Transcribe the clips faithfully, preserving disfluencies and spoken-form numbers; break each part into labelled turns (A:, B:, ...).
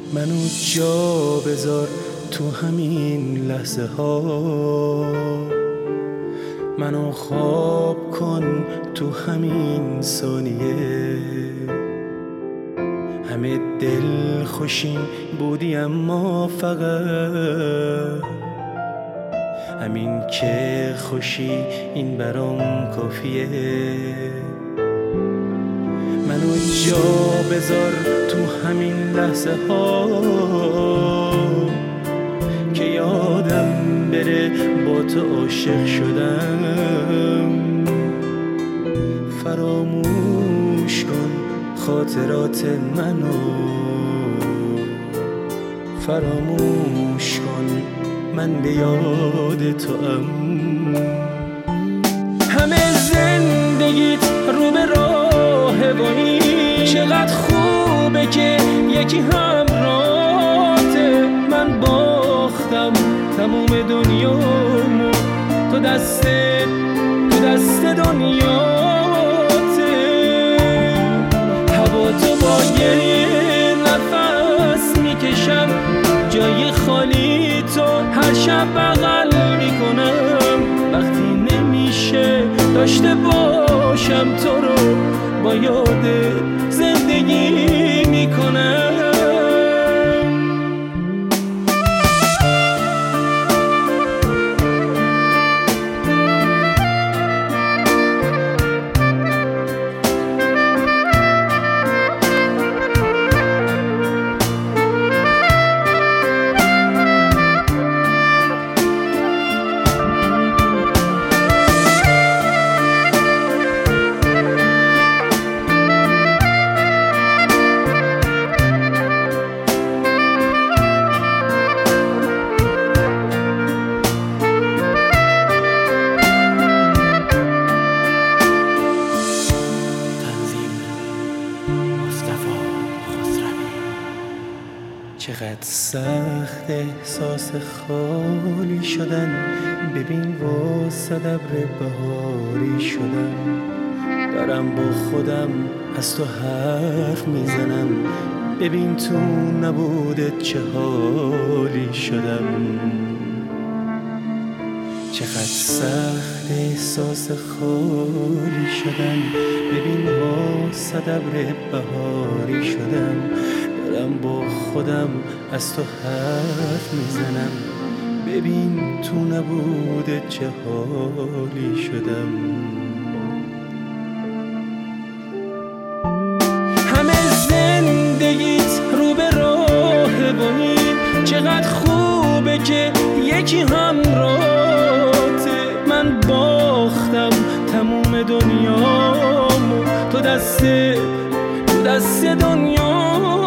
A: منو جا بذار تو همین لحظه ها، منو خواب کن تو همین ثانیه. همه دل خوشیم بودی اما فقط همین که خوشی این برام کافیه. منو جا بذار تو همین لحظه ها که یادم بره با تو عاشق شدم. فراموش کن خاطرات منو، فراموش کن من به یاد تو ام. همه زندگیت رو به راه بانی، چقدر خوبه که یکی همراهته. من باختم تموم دنیامو، تو دست تو دست دنیاته. هوا تو با گریه نفس میکشم، جای خالی تو هر شب بغل میکنم. وقتی نمیشه داشته باشم تو رو، با یاد زندگی میکنم. چقدر سخت احساس خالی شدن، ببین واسه ابر بهاری شدم. دارم با خودم از تو حرف میزنم، ببین تو نبودت چه حالی شدم. چقدر سخت احساس خالی شدن، ببین واسه ابر بهاری شدم. دارم با خودم از تو حرف میزنم، ببین تو نبوده چه حالی شدم. همه زندگیت رو به راه بانی، چقدر خوبه که یکی همراهته. من باختم تموم دنیامو، تو دست تو دست دنیا.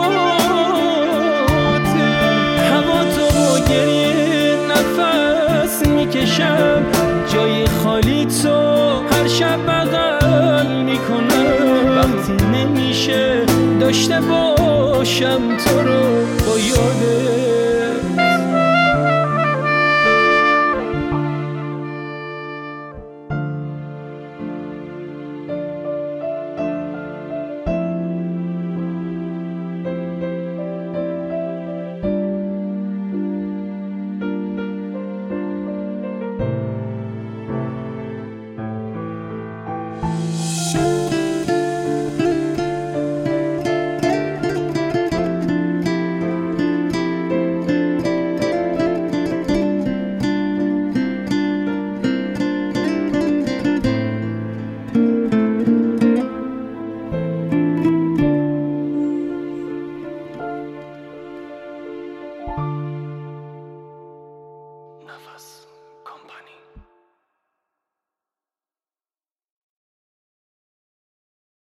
A: میکشم جای خالی تو هر شب بغل میکنم. وقتی نمیشه داشته باشم تو رو، با